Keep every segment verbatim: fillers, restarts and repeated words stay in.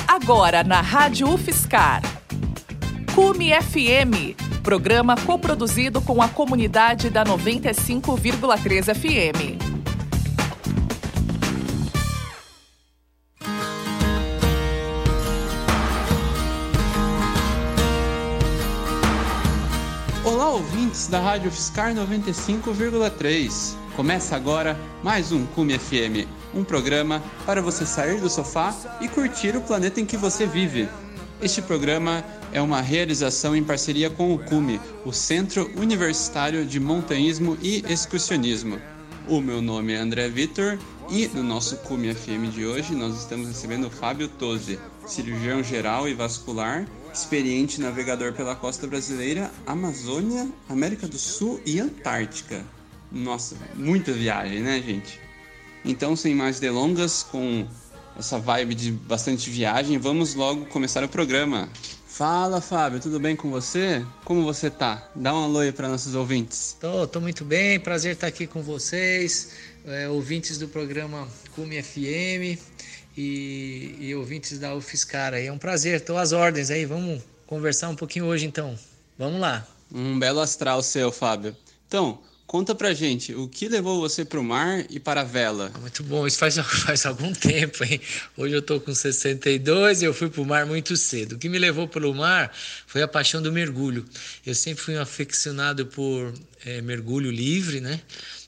Agora na Rádio UFSCar. Cume F M, programa coproduzido com a comunidade da noventa e cinco vírgula três F M. Olá, ouvintes da Rádio UFSCar noventa e cinco vírgula três. Começa agora mais um Cume F M, um programa para você sair do sofá e curtir o planeta em que você vive. Este programa é uma realização em parceria com o Cume, o Centro Universitário de Montanhismo e Excursionismo. O meu nome é André Vitor e no nosso Cume F M de hoje nós estamos recebendo o Fábio Tosi, cirurgião geral e vascular, experiente navegador pela costa brasileira, Amazônia, América do Sul e Antártica. Nossa, muita viagem, né, gente? Então, sem mais delongas, com essa vibe de bastante viagem, vamos logo começar o programa. Fala, Fábio, tudo bem com você? Como você tá? Dá um alô aí para nossos ouvintes. Tô, tô muito bem, prazer estar aqui com vocês, é, ouvintes do programa Cume F M e, e ouvintes da UFSCar aí. É um prazer, tô às ordens aí, vamos conversar um pouquinho hoje então. Vamos lá. Um belo astral seu, Fábio. Então, conta pra gente, o que levou você pro mar e para a vela? Muito bom, isso faz, faz algum tempo, hein? Hoje eu tô com sessenta e dois e eu fui pro mar muito cedo. O que me levou pelo mar foi a paixão do mergulho. Eu sempre fui um aficionado por é, mergulho livre, né?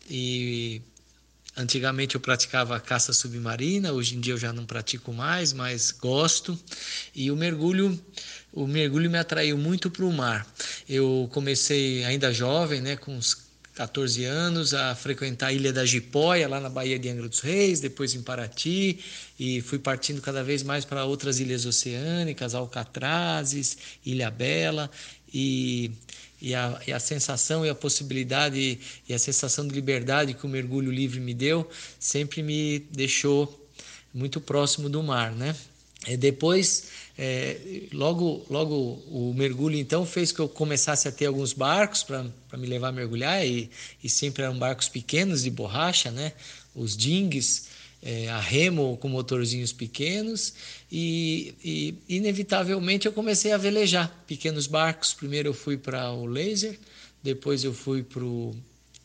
E antigamente eu praticava caça submarina, hoje em dia eu já não pratico mais, mas gosto. E o mergulho... O mergulho me atraiu muito para o mar. Eu comecei ainda jovem, né, com uns catorze anos, a frequentar a Ilha da Jipoia, lá na Baía de Angra dos Reis, depois em Paraty, e fui partindo cada vez mais para outras ilhas oceânicas, Alcatrazes, Ilhabela, e, e, a, e a sensação e a possibilidade e a sensação de liberdade que o mergulho livre me deu sempre me deixou muito próximo do mar, né? E depois, é, logo, logo o mergulho então fez que eu começasse a ter alguns barcos para me levar a mergulhar e, e sempre eram barcos pequenos de borracha, né? Os dinghies, é, a remo com motorzinhos pequenos e, e inevitavelmente eu comecei a velejar pequenos barcos. Primeiro eu fui para o Laser, depois eu fui para o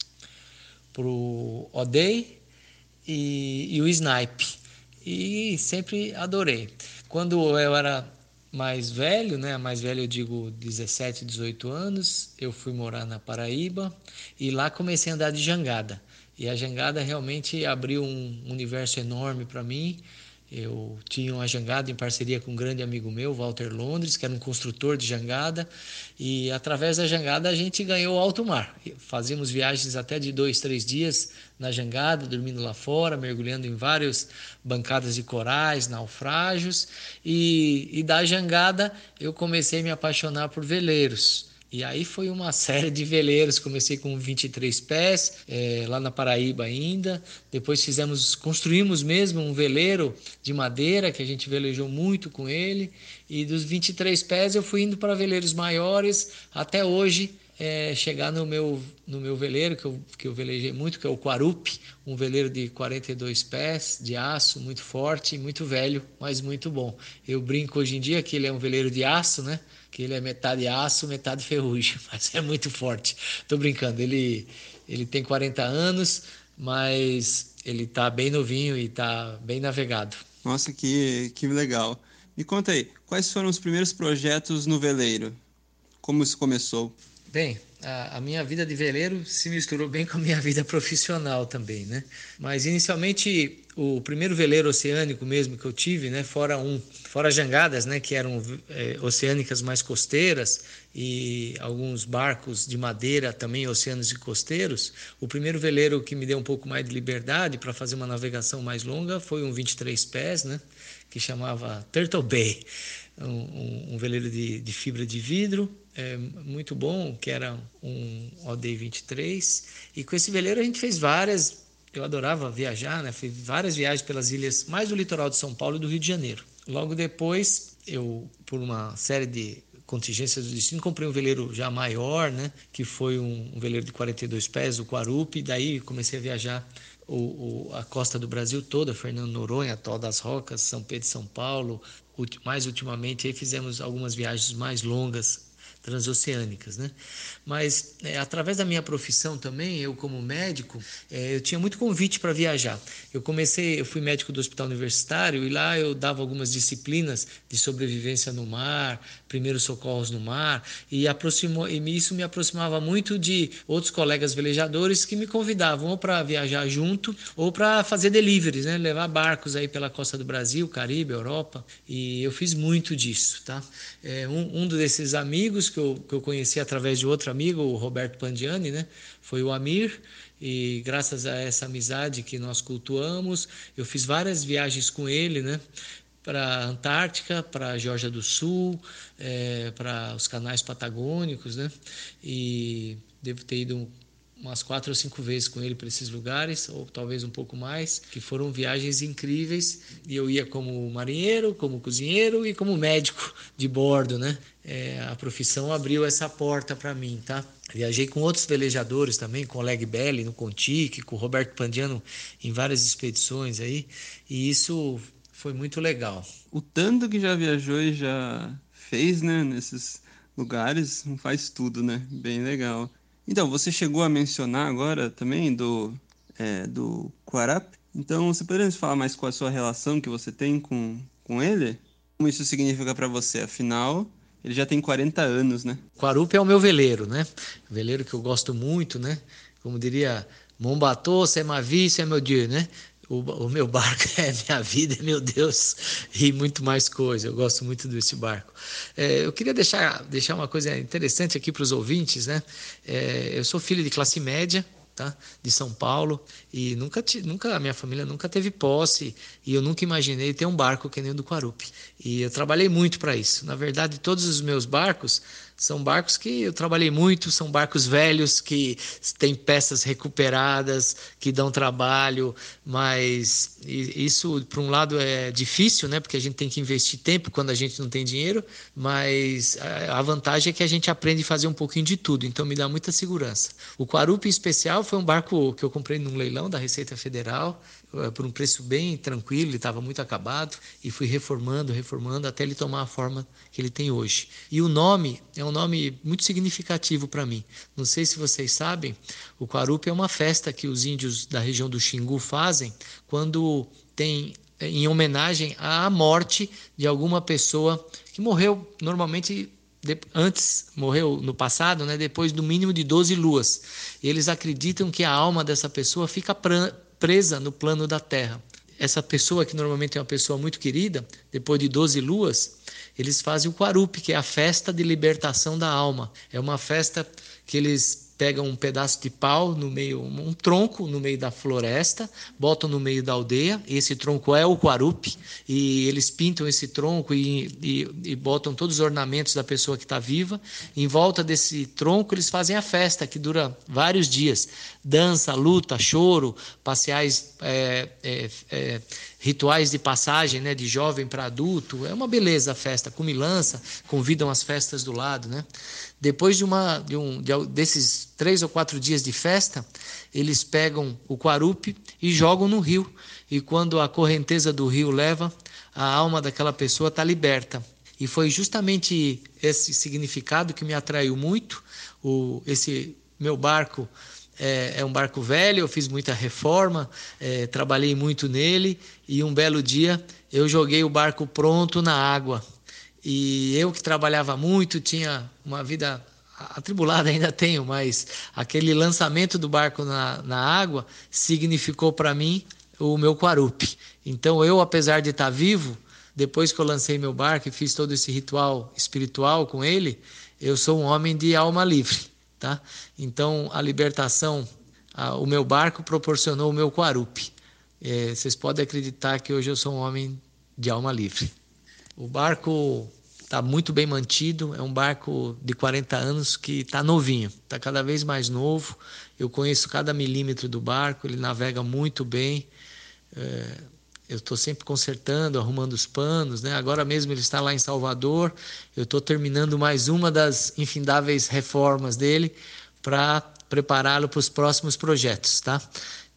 pro O'Day e, e o Snipe. E sempre adorei. Quando eu era mais velho, né, mais velho eu digo dezessete, dezoito anos, eu fui morar na Paraíba e lá comecei a andar de jangada. E a jangada realmente abriu um universo enorme para mim. Eu tinha uma jangada em parceria com um grande amigo meu, Walter Londres, que era um construtor de jangada, e através da jangada a gente ganhou alto mar. Fazíamos viagens até de dois, três dias na jangada, dormindo lá fora, mergulhando em várias bancadas de corais, naufrágios, e, e da jangada eu comecei a me apaixonar por veleiros. E aí foi uma série de veleiros, comecei com vinte e três pés, é, lá na Paraíba ainda, depois fizemos, construímos mesmo um veleiro de madeira, que a gente velejou muito com ele, e dos vinte e três pés eu fui indo para veleiros maiores, até hoje é, chegar no meu, no meu veleiro, que eu, que eu velejei muito, que é o Quarupi, um veleiro de quarenta e dois pés, de aço, muito forte, muito velho, mas muito bom. Eu brinco hoje em dia que ele é um veleiro de aço, né? Que ele é metade aço, metade ferrugem, mas é muito forte. Tô brincando, ele, ele tem quarenta anos, mas ele tá bem novinho e tá bem navegado. Nossa, que, que legal. Me conta aí, quais foram os primeiros projetos no veleiro? Como isso começou? Bem, a, a minha vida de veleiro se misturou bem com a minha vida profissional também, né? Mas inicialmente o primeiro veleiro oceânico mesmo que eu tive, né, fora um, fora jangadas, né, que eram é, oceânicas mais costeiras e alguns barcos de madeira também oceanos e costeiros, o primeiro veleiro que me deu um pouco mais de liberdade para fazer uma navegação mais longa foi um vinte e três pés, né, que chamava Turtle Bay, um, um, um veleiro de, de fibra de vidro, é, muito bom, que era um O'Day vinte e três, e com esse veleiro a gente fez várias. Eu adorava viajar, né? Fiz várias viagens pelas ilhas, mais do litoral de São Paulo e do Rio de Janeiro. Logo depois, eu, por uma série de contingências do destino, comprei um veleiro já maior, né? Que foi um, um veleiro de quarenta e dois pés, o Quarupi, daí comecei a viajar o, o, a costa do Brasil toda, Fernando Noronha, Atol das Rocas, São Pedro e São Paulo. Mais ultimamente aí fizemos algumas viagens mais longas, transoceânicas, né? Mas é, através da minha profissão também, eu como médico, é, eu tinha muito convite para viajar. Eu comecei, eu fui médico do hospital universitário e lá eu dava algumas disciplinas de sobrevivência no mar, primeiros socorros no mar, e, aproximou, e isso me aproximava muito de outros colegas velejadores que me convidavam ou para viajar junto ou para fazer deliveries, né? Levar barcos aí pela costa do Brasil, Caribe, Europa, e eu fiz muito disso, tá? É, um, um desses amigos que eu, que eu conheci através de outro amigo, o Roberto Pandiani, né? Foi o Amir, e graças a essa amizade que nós cultuamos, eu fiz várias viagens com ele, né? Para a Antártica, para a Geórgia do Sul, é, para os canais patagônicos, né? E devo ter ido umas quatro ou cinco vezes com ele para esses lugares, ou talvez um pouco mais, que foram viagens incríveis, e eu ia como marinheiro, como cozinheiro e como médico de bordo, né? É, a profissão abriu essa porta para mim, tá? Viajei com outros velejadores também, com o Oleg Belli no Contique, com o Roberto Pandiano em várias expedições aí, e isso foi muito legal. O tanto que já viajou e já fez, né, nesses lugares, faz tudo, né? Bem legal. Então, você chegou a mencionar agora também do, é, do Quarup. Então, você poderia nos falar mais qual a sua relação que você tem com, com ele? Como isso significa para você? Afinal, ele já tem quarenta anos, né? Quarup é o meu veleiro, né? Veleiro que eu gosto muito, né? Como diria, mon bateau, c'est ma vie, c'est meu Dieu, né? O, o meu barco é minha vida, é meu Deus, e muito mais coisa. Eu gosto muito desse barco. É, eu queria deixar, deixar uma coisa interessante aqui para os ouvintes, né? É, eu sou filho de classe média, tá? De São Paulo, e nunca, nunca, a minha família nunca teve posse, e eu nunca imaginei ter um barco que nem o do Quarup. E eu trabalhei muito para isso. Na verdade, todos os meus barcos são barcos que eu trabalhei muito, são barcos velhos que têm peças recuperadas, que dão trabalho, mas isso, por um lado, é difícil, né? Porque a gente tem que investir tempo quando a gente não tem dinheiro, mas a vantagem é que a gente aprende a fazer um pouquinho de tudo, então me dá muita segurança. O Quarup, em especial, foi um barco que eu comprei num leilão da Receita Federal, por um preço bem tranquilo, ele estava muito acabado, e fui reformando, reformando, até ele tomar a forma que ele tem hoje. E o nome é um nome muito significativo para mim. Não sei se vocês sabem, o Quarup é uma festa que os índios da região do Xingu fazem quando tem, em homenagem à morte de alguma pessoa que morreu normalmente antes, morreu no passado, né, depois do mínimo de doze luas. Eles acreditam que a alma dessa pessoa fica presa no plano da terra. Essa pessoa, que normalmente é uma pessoa muito querida, depois de doze luas, eles fazem o Quarup, que é a festa de libertação da alma. É uma festa que eles pegam um pedaço de pau no meio, um tronco no meio da floresta, botam no meio da aldeia, e esse tronco é o Quarup, e eles pintam esse tronco e, e, e botam todos os ornamentos da pessoa que está viva. Em volta desse tronco eles fazem a festa, que dura vários dias. Dança, luta, choro, passeais, é, é, é, rituais de passagem, né, de jovem para adulto. É uma beleza a festa, comilança, convidam as festas do lado, né? Depois de, uma, de, um, de desses três ou quatro dias de festa, eles pegam o Quarup e jogam no rio. E quando a correnteza do rio leva, a alma daquela pessoa está liberta. E foi justamente esse significado que me atraiu muito. O, esse meu barco é, é um barco velho, eu fiz muita reforma, é, trabalhei muito nele, e um belo dia eu joguei o barco pronto na água. E eu, que trabalhava muito, tinha uma vida atribulada, ainda tenho, mas aquele lançamento do barco na, na água significou para mim o meu Quarup. Então eu, apesar de estar vivo, depois que eu lancei meu barco e fiz todo esse ritual espiritual com ele, eu sou um homem de alma livre, tá? Então a libertação, a, o meu barco proporcionou o meu Quarup. É, vocês podem acreditar que hoje eu sou um homem de alma livre. O barco está muito bem mantido, é um barco de quarenta anos que está novinho, está cada vez mais novo. Eu conheço cada milímetro do barco, ele navega muito bem. É, eu estou sempre consertando, arrumando os panos, né? Agora mesmo ele está lá em Salvador, eu estou terminando mais uma das infindáveis reformas dele para prepará-lo para os próximos projetos, tá?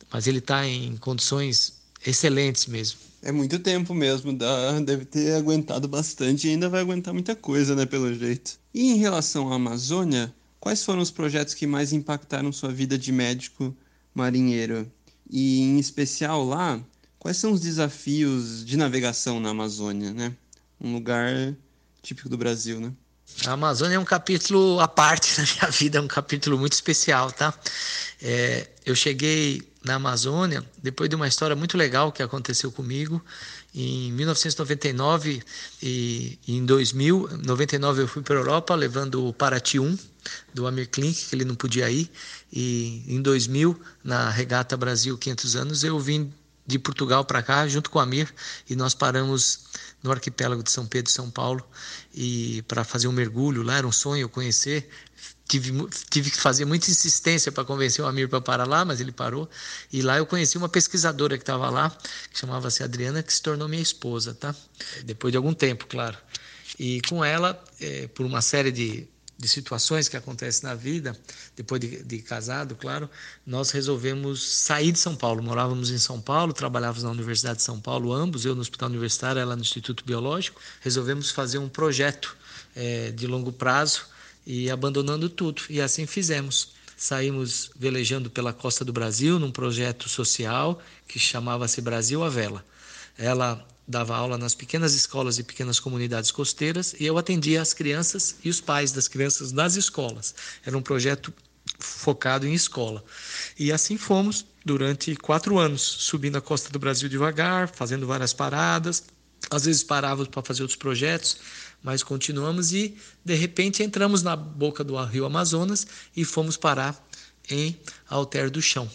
mas ele está em condições excelentes mesmo. É muito tempo mesmo, dá, deve ter aguentado bastante e ainda vai aguentar muita coisa, né, pelo jeito. E em relação à Amazônia, quais foram os projetos que mais impactaram sua vida de médico marinheiro? E, em especial lá, quais são os desafios de navegação na Amazônia, né? Um lugar típico do Brasil, né? A Amazônia é um capítulo à parte da minha vida, é um capítulo muito especial, tá? É, eu cheguei na Amazônia depois de uma história muito legal que aconteceu comigo. Em mil novecentos e noventa e nove e em dois mil, em noventa e nove eu fui para a Europa levando o Paraty um do Amir Klink, que ele não podia ir. E em dois mil, na Regata Brasil quinhentos anos, eu vim de Portugal para cá junto com o Amir e nós paramos no arquipélago de São Pedro e São Paulo e para fazer um mergulho lá. Era um sonho eu conhecer. Tive, tive que fazer muita insistência para convencer o Amir para parar lá, mas ele parou. E lá eu conheci uma pesquisadora que estava lá, que chamava-se Adriana, que se tornou minha esposa, tá? Depois de algum tempo, claro. E com ela, é, por uma série de, de situações que acontecem na vida, depois de, de casado, claro, nós resolvemos sair de São Paulo. Morávamos em São Paulo, trabalhávamos na Universidade de São Paulo, ambos, eu no Hospital Universitário, ela no Instituto Biológico. Resolvemos fazer um projeto é, de longo prazo, e abandonando tudo, e assim fizemos. Saímos velejando pela costa do Brasil num projeto social que chamava-se Brasil à Vela. Ela dava aula nas pequenas escolas e pequenas comunidades costeiras e eu atendia as crianças e os pais das crianças nas escolas. Era um projeto focado em escola. E assim fomos durante quatro anos, subindo a costa do Brasil devagar, fazendo várias paradas. Às vezes parávamos para fazer outros projetos, mas continuamos e, de repente, entramos na boca do rio Amazonas e fomos parar em Alter do Chão.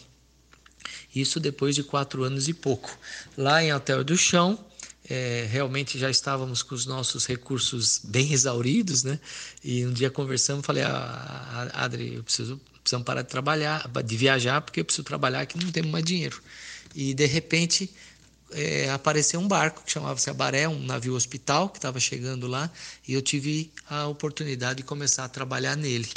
Isso depois de quatro anos e pouco. Lá em Alter do Chão, é, realmente já estávamos com os nossos recursos bem exauridos, né? E um dia conversamos, falei, ah, Adri, eu preciso, precisamos parar de trabalhar, de viajar, porque eu preciso trabalhar que não temos mais dinheiro. E, de repente... É, apareceu um barco que chamava-se Abaré, um navio hospital que estava chegando lá, e eu tive a oportunidade de começar a trabalhar nele.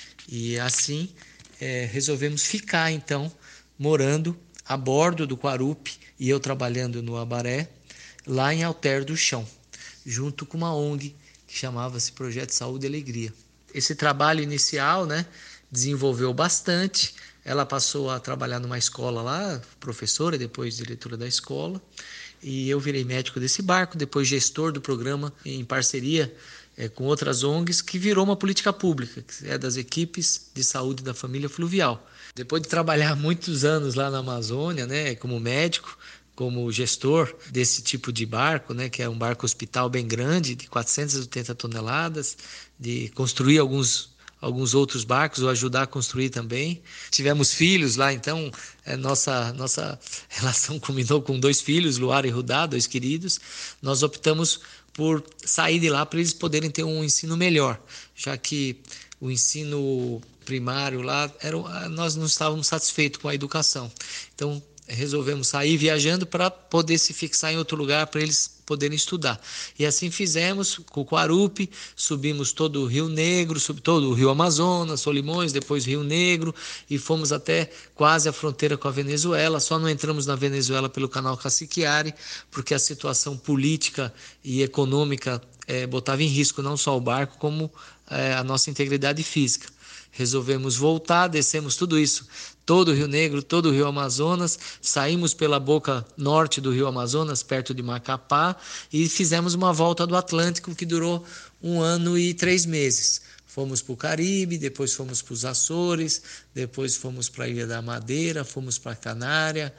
E assim é, resolvemos ficar então morando a bordo do Guarupi e eu trabalhando no Abaré, lá em Alter do Chão, junto com uma O N G que chamava-se Projeto Saúde e Alegria. Esse trabalho inicial, né, desenvolveu bastante. Ela passou a trabalhar numa escola lá, professora, depois diretora da escola, e eu virei médico desse barco, depois gestor do programa em parceria é, com outras O N Gs, que virou uma política pública, que é das equipes de saúde da família fluvial. Depois de trabalhar muitos anos lá na Amazônia, né, como médico, como gestor desse tipo de barco, né, que é um barco hospital bem grande, de quatrocentas e oitenta toneladas, de construir alguns alguns outros barcos, ou ajudar a construir também. Tivemos filhos lá, então é, nossa, nossa relação culminou com dois filhos, Luara e Rudá, dois queridos. Nós optamos por sair de lá para eles poderem ter um ensino melhor, já que o ensino primário lá, era, nós não estávamos satisfeitos com a educação. Então, resolvemos sair viajando para poder se fixar em outro lugar para eles poderem estudar. E assim fizemos com o Guarupi, subimos todo o Rio Negro, sub, todo o Rio Amazonas, Solimões, depois Rio Negro, e fomos até quase a fronteira com a Venezuela. Só não entramos na Venezuela pelo canal Cassiquiare, porque a situação política e econômica é, botava em risco não só o barco, como é, a nossa integridade física. Resolvemos voltar, descemos tudo isso, todo o Rio Negro, todo o Rio Amazonas, saímos pela boca norte do Rio Amazonas, perto de Macapá, e fizemos uma volta do Atlântico que durou um ano e três meses. Fomos para o Caribe, depois fomos para os Açores, depois fomos para a Ilha da Madeira, fomos para a Canária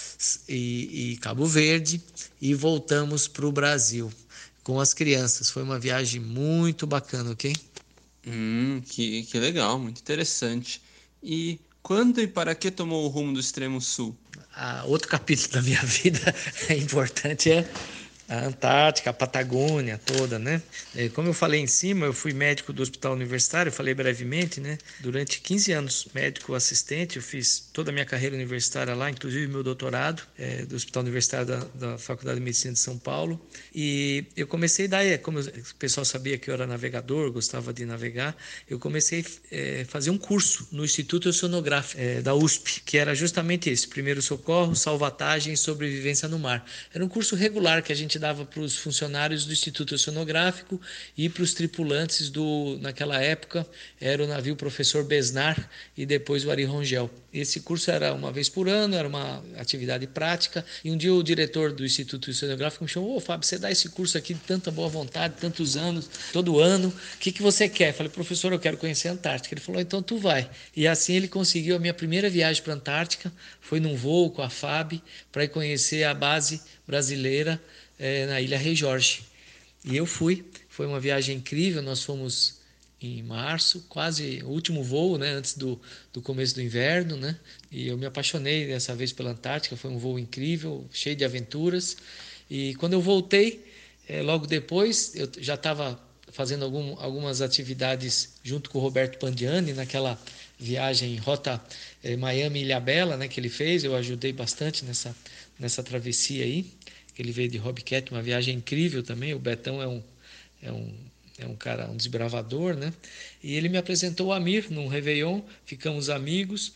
e, e Cabo Verde, e voltamos para o Brasil com as crianças. Foi uma viagem muito bacana, ok? Hum, que, que legal, muito interessante. E quando e para que tomou o rumo do extremo sul? Ah, outro capítulo da minha vida é importante é a Antártica, a Patagônia toda, né? Como eu falei em cima, eu fui médico do Hospital Universitário, eu falei brevemente, né? Durante quinze anos, médico assistente, eu fiz toda a minha carreira universitária lá, inclusive meu doutorado é, do Hospital Universitário da, da Faculdade de Medicina de São Paulo. E eu comecei daí, como o pessoal sabia que eu era navegador, gostava de navegar, eu comecei a é, fazer um curso no Instituto Oceanográfico é, da U S P, que era justamente esse, primeiro socorro, salvatagem e sobrevivência no mar. Era um curso regular que a gente dava para os funcionários do Instituto Oceanográfico e para os tripulantes do, naquela época, era o navio Professor Besnar e depois o Ari Rongel. Esse curso era uma vez por ano, era uma atividade prática, e um dia o diretor do Instituto Oceanográfico me chamou: ô Fábio, você dá esse curso aqui de tanta boa vontade, tantos anos, todo ano, o que, que você quer? Eu falei: professor, eu quero conhecer a Antártica. Ele falou: então tu vai. E assim ele conseguiu a minha primeira viagem para a Antártica, foi num voo com a F A B, para ir conhecer a base brasileira é, na Ilha Rei Jorge. E eu fui, foi uma viagem incrível, nós fomos em março, quase o último voo, né, antes do, do começo do inverno, né, e eu me apaixonei dessa vez pela Antártica, foi um voo incrível, cheio de aventuras, e quando eu voltei, é, logo depois, eu já estava fazendo algum, algumas atividades junto com o Roberto Pandiani, naquela viagem rota é, Miami-Ilhabela, né, que ele fez, eu ajudei bastante nessa, nessa travessia aí, ele veio de Hobcat, uma viagem incrível também, o Betão é um, é um É um cara, um desbravador, né? E ele me apresentou o Amir num Réveillon, ficamos amigos,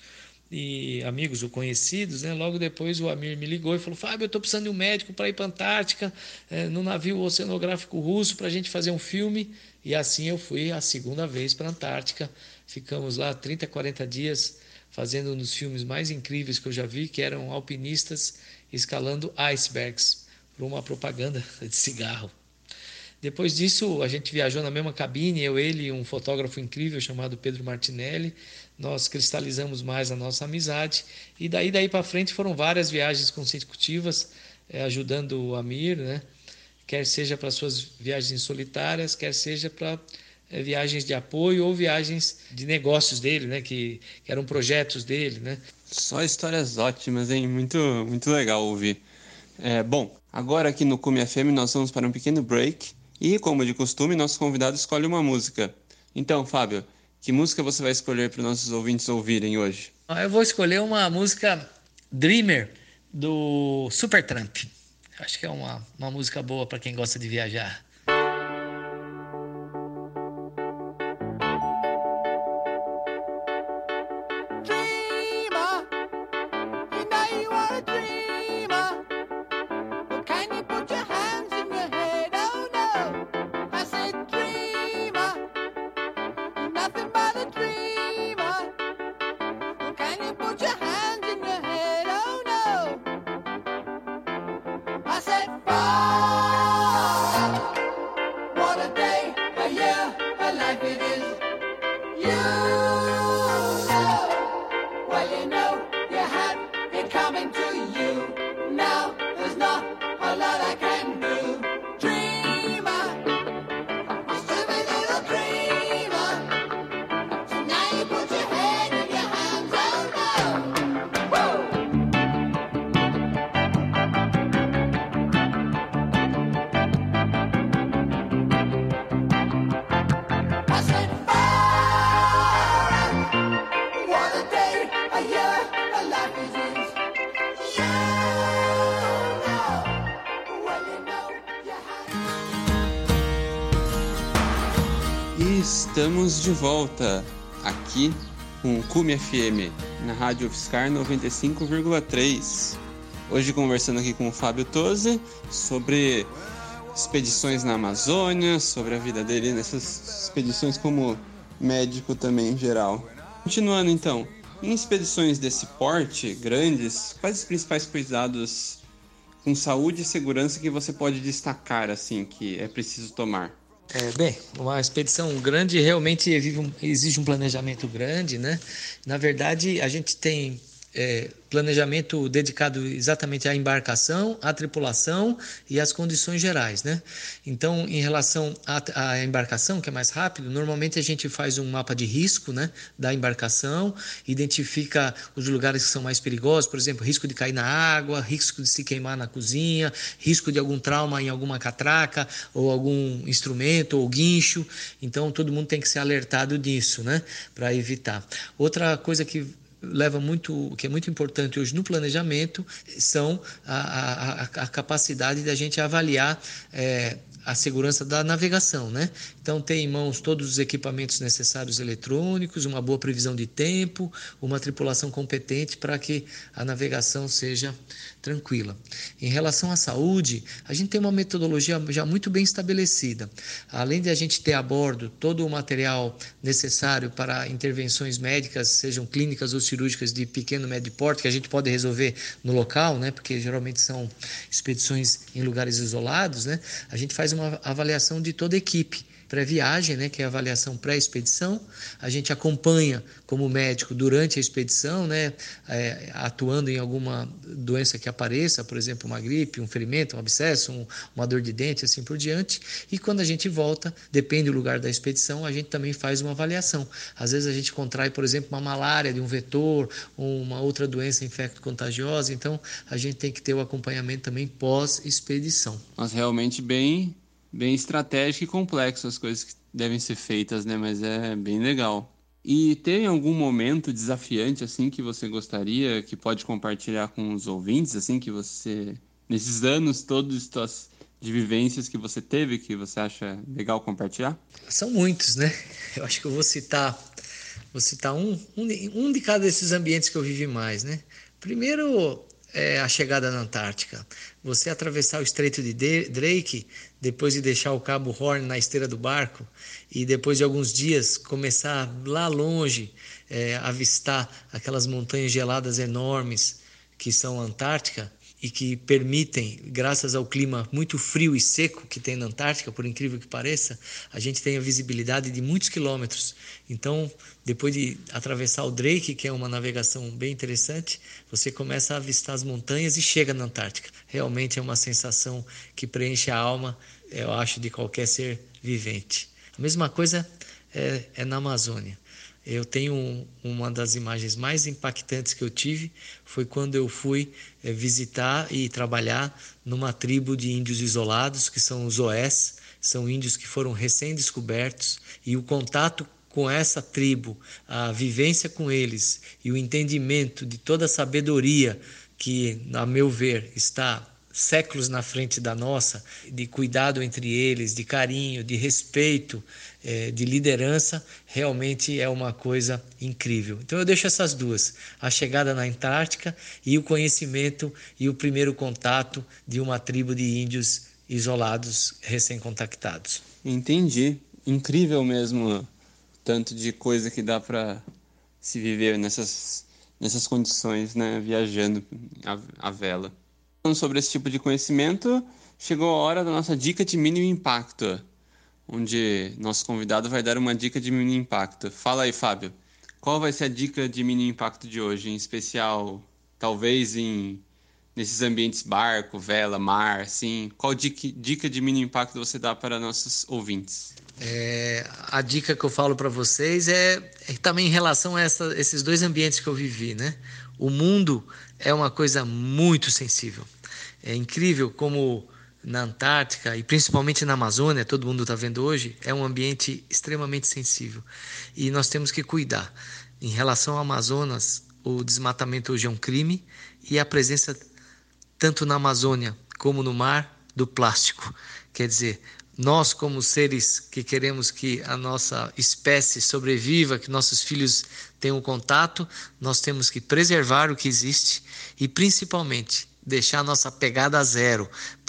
e amigos ou conhecidos, né? Logo depois o Amir me ligou e falou: Fábio, eu estou precisando de um médico para ir para a Antártica, é, no navio oceanográfico russo, para a gente fazer um filme. E assim eu fui a segunda vez para a Antártica. Ficamos lá trinta, quarenta dias fazendo um dos filmes mais incríveis que eu já vi, que eram alpinistas escalando icebergs, por uma propaganda de cigarro. Depois disso, a gente viajou na mesma cabine, eu, ele e um fotógrafo incrível chamado Pedro Martinelli. Nós cristalizamos mais a nossa amizade. E daí, daí para frente foram várias viagens consecutivas, eh, ajudando o Amir, né? Quer seja para suas viagens solitárias, quer seja para eh, viagens de apoio ou viagens de negócios dele, né? Que, que eram projetos dele, né? Só histórias ótimas, hein? Muito, muito legal ouvir. É, bom, agora aqui no Cume F M nós vamos para um pequeno break. E, como de costume, nosso convidado escolhe uma música. Então, Fábio, que música você vai escolher para os nossos ouvintes ouvirem hoje? Eu vou escolher uma música Dreamer, do Supertramp. Acho que é uma, uma música boa para quem gosta de viajar. Estamos de volta aqui com o Cume F M, na Rádio UFSCar noventa e cinco vírgula três. Hoje conversando aqui com o Fábio Tozzi sobre expedições na Amazônia, sobre a vida dele nessas expedições como médico também em geral. Continuando então, em expedições desse porte, grandes, quais os principais cuidados com saúde e segurança que você pode destacar, assim, que é preciso tomar? É, bem, uma expedição grande realmente exige um planejamento grande, né? Na verdade, a gente tem É, planejamento dedicado exatamente à embarcação, à tripulação e às condições gerais, né? Então, em relação à, à embarcação, que é mais rápido, normalmente a gente faz um mapa de risco, né, da embarcação, identifica os lugares que são mais perigosos, por exemplo, risco de cair na água, risco de se queimar na cozinha, risco de algum trauma em alguma catraca ou algum instrumento ou guincho. Então, todo mundo tem que ser alertado disso, né, para evitar. Outra coisa que leva muito, que é muito importante hoje no planejamento, são a, a, a capacidade da gente avaliar é, a segurança da navegação, né? Então, ter em mãos todos os equipamentos necessários eletrônicos, uma boa previsão de tempo, uma tripulação competente para que a navegação seja tranquila. Em relação à saúde, a gente tem uma metodologia já muito bem estabelecida. Além de a gente ter a bordo todo o material necessário para intervenções médicas, sejam clínicas ou cirúrgicas de pequeno e médio porte, que a gente pode resolver no local, né? Porque geralmente são expedições em lugares isolados, né? A gente faz uma avaliação de toda a equipe pré-viagem, né, que é a avaliação pré-expedição. A gente acompanha como médico durante a expedição, né, é, atuando em alguma doença que apareça, por exemplo, uma gripe, um ferimento, um abscesso, um, uma dor de dente, assim por diante. E quando a gente volta, depende do lugar da expedição, a gente também faz uma avaliação. Às vezes a gente contrai, por exemplo, uma malária de um vetor, ou uma outra doença infecto-contagiosa, então a gente tem que ter o acompanhamento também pós-expedição. Mas realmente bem... bem estratégico e complexo as coisas que devem ser feitas, né? Mas é bem legal. E tem algum momento desafiante, assim, que você gostaria, que pode compartilhar com os ouvintes, assim, que você, nesses anos todos de vivências que você teve, que você acha legal compartilhar? São muitos, né? Eu acho que eu vou citar, vou citar um, um, um de cada desses ambientes que eu vivi mais, né? Primeiro, é a chegada na Antártica. Você atravessar o Estreito de Drake, depois de deixar o Cabo Horn na esteira do barco, e depois de alguns dias começar lá longe, é, avistar aquelas montanhas geladas enormes que são a Antártica, e que permitem, graças ao clima muito frio e seco que tem na Antártica, por incrível que pareça, a gente tem a visibilidade de muitos quilômetros. Então, depois de atravessar o Drake, que é uma navegação bem interessante, você começa a avistar as montanhas e chega na Antártica. Realmente é uma sensação que preenche a alma, eu acho, de qualquer ser vivente. A mesma coisa é, é na Amazônia. Eu tenho uma das imagens mais impactantes que eu tive, foi quando eu fui é, visitar e trabalhar numa tribo de índios isolados, que são os Oés, são índios que foram recém-descobertos, e o contato com essa tribo, a vivência com eles e o entendimento de toda a sabedoria que, a meu ver, está séculos na frente da nossa, de cuidado entre eles, de carinho, de respeito, de liderança, realmente é uma coisa incrível. Então eu deixo essas duas, a chegada na Antártica e o conhecimento e o primeiro contato de uma tribo de índios isolados, recém-contactados. Entendi. Incrível mesmo, tanto de coisa que dá para se viver nessas, nessas condições, né, viajando à, à vela. Falando sobre esse tipo de conhecimento, chegou a hora da nossa dica de mínimo impacto, onde nosso convidado vai dar uma dica de mínimo impacto. Fala aí, Fábio, qual vai ser a dica de mínimo impacto de hoje, em especial, talvez em, nesses ambientes barco, vela, mar, assim, qual dica, dica de mínimo impacto você dá para nossos ouvintes? É, a dica que eu falo para vocês é, é também em relação a essa, esses dois ambientes que eu vivi, né? O mundo é uma coisa muito sensível. É incrível como na Antártica e principalmente na Amazônia, todo mundo está vendo hoje, é um ambiente extremamente sensível. E nós temos que cuidar. Em relação ao Amazonas, o desmatamento hoje é um crime e a presença, tanto na Amazônia como no mar, do plástico. Quer dizer, nós como seres que queremos que a nossa espécie sobreviva, que nossos filhos tenham contato, nós temos que preservar o que existe e principalmente deixar a nossa pegada a zero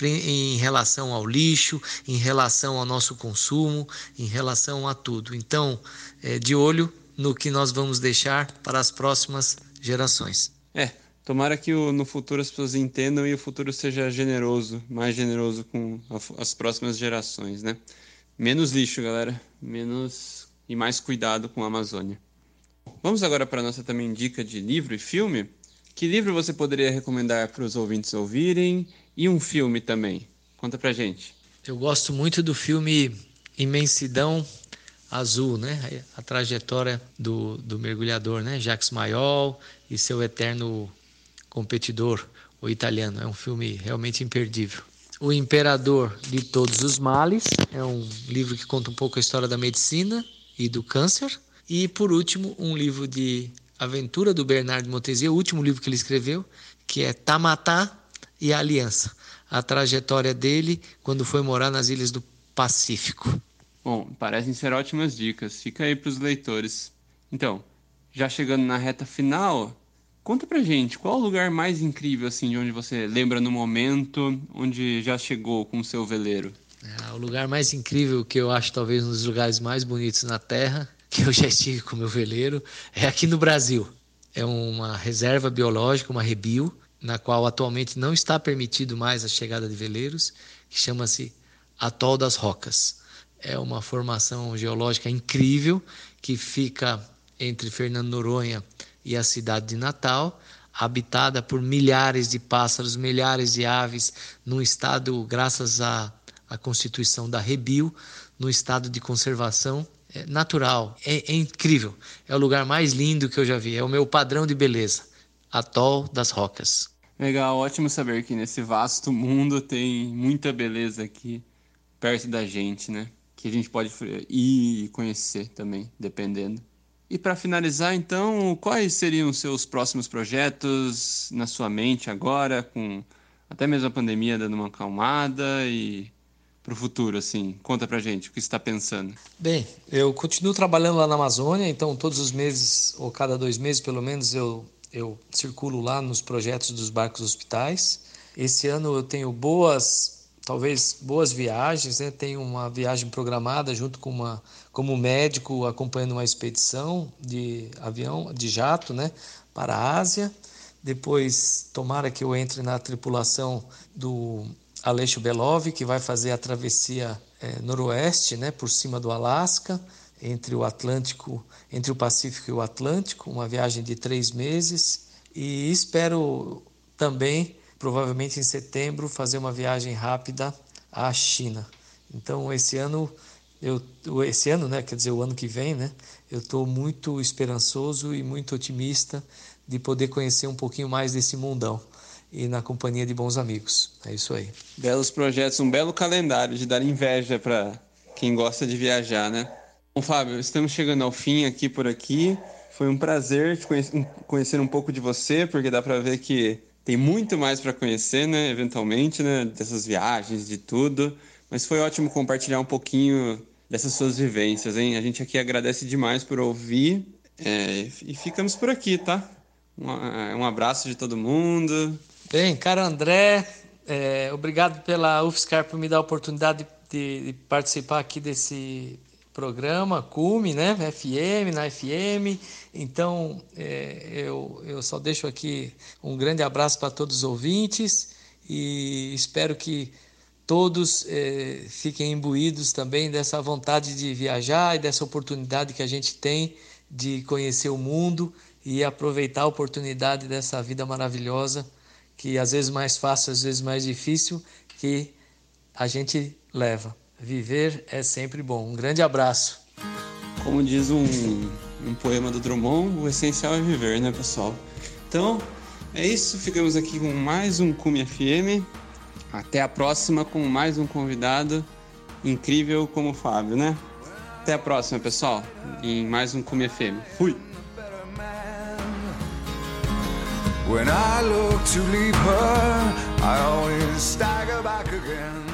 em relação ao lixo, em relação ao nosso consumo, em relação a tudo. Então, é, de olho no que nós vamos deixar para as próximas gerações. É, tomara que o, no futuro as pessoas entendam e o futuro seja generoso, mais generoso com a, as próximas gerações, né? Menos lixo, galera, menos e mais cuidado com a Amazônia. Vamos agora para a nossa também dica de livro e filme. Que livro você poderia recomendar para os ouvintes ouvirem? E um filme também. Conta pra gente. Eu gosto muito do filme Imensidão Azul, né? A trajetória do, do mergulhador, né? Jacques Mayol e seu eterno competidor, o italiano. É um filme realmente imperdível. O Imperador de Todos os Males é um livro que conta um pouco a história da medicina e do câncer. E, por último, um livro de aventura do Bernard Montessier, o último livro que ele escreveu, que é Tamatá e a Aliança. A trajetória dele quando foi morar nas ilhas do Pacífico. Bom, parecem ser ótimas dicas. Fica aí para os leitores. Então, já chegando na reta final, conta pra gente, qual o lugar mais incrível, assim, de onde você lembra no momento, onde já chegou com o seu veleiro? É, o lugar mais incrível, que eu acho talvez um dos lugares mais bonitos na Terra, que eu já estive com o meu veleiro, é aqui no Brasil. É uma reserva biológica, uma rebio, na qual atualmente não está permitido mais a chegada de veleiros, que chama-se Atol das Rocas. É uma formação geológica incrível que fica entre Fernando Noronha e a cidade de Natal, habitada por milhares de pássaros, milhares de aves, num estado, graças à, à constituição da rebio, num estado de conservação é, natural. É, é incrível. É o lugar mais lindo que eu já vi. É o meu padrão de beleza. Atol das Rocas. Legal, ótimo saber que nesse vasto mundo tem muita beleza aqui perto da gente, né? Que a gente pode ir e conhecer também, dependendo. E para finalizar, então, quais seriam os seus próximos projetos na sua mente agora, com até mesmo a pandemia dando uma acalmada e para o futuro, assim? Conta pra gente o que você está pensando. Bem, eu continuo trabalhando lá na Amazônia, então todos os meses, ou cada dois meses pelo menos, eu Eu circulo lá nos projetos dos barcos hospitais. Esse ano eu tenho boas, talvez boas viagens, né? Tenho uma viagem programada junto com uma, como médico acompanhando uma expedição de avião, de jato, né? Para a Ásia. Depois, tomara que eu entre na tripulação do Aleixo Belov, que vai fazer a travessia é, noroeste, né? Por cima do Alasca, entre o Atlântico, entre o Pacífico e o Atlântico, uma viagem de três meses. E espero também, provavelmente em setembro, fazer uma viagem rápida à China. Então, esse ano, eu, esse ano, né, quer dizer, o ano que vem, né, eu estou muito esperançoso e muito otimista de poder conhecer um pouquinho mais desse mundão e na companhia de bons amigos. É isso aí. Belos projetos, um belo calendário de dar inveja para quem gosta de viajar, né? Bom, Fábio, estamos chegando ao fim aqui por aqui. Foi um prazer te conhecer, conhecer um pouco de você, porque dá para ver que tem muito mais para conhecer, né? Eventualmente, né? Dessas viagens, de tudo. Mas foi ótimo compartilhar um pouquinho dessas suas vivências, hein? A gente aqui agradece demais por ouvir é, e ficamos por aqui, tá? Um, um abraço de todo mundo. Bem, caro André, é, obrigado pela U F S C A R por me dar a oportunidade de, de participar aqui desse programa, Cume, né, F M, na F M. Então, é, eu, eu só deixo aqui um grande abraço para todos os ouvintes e espero que todos é, fiquem imbuídos também dessa vontade de viajar e dessa oportunidade que a gente tem de conhecer o mundo e aproveitar a oportunidade dessa vida maravilhosa, que às vezes mais fácil, às vezes mais difícil, que a gente leva. Viver é sempre bom. Um grande abraço. Como diz um, um poema do Drummond, o essencial é viver, né, pessoal? Então, é isso. Ficamos aqui com mais um Cume F M. Até a próxima com mais um convidado incrível como o Fábio, né? Até a próxima, pessoal, em mais um Cume F M. Fui! When I look to leave her, I always stagger back again.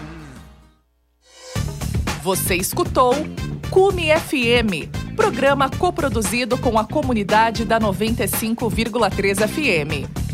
Você escutou Cume F M, programa coproduzido com a comunidade da noventa e cinco vírgula três F M.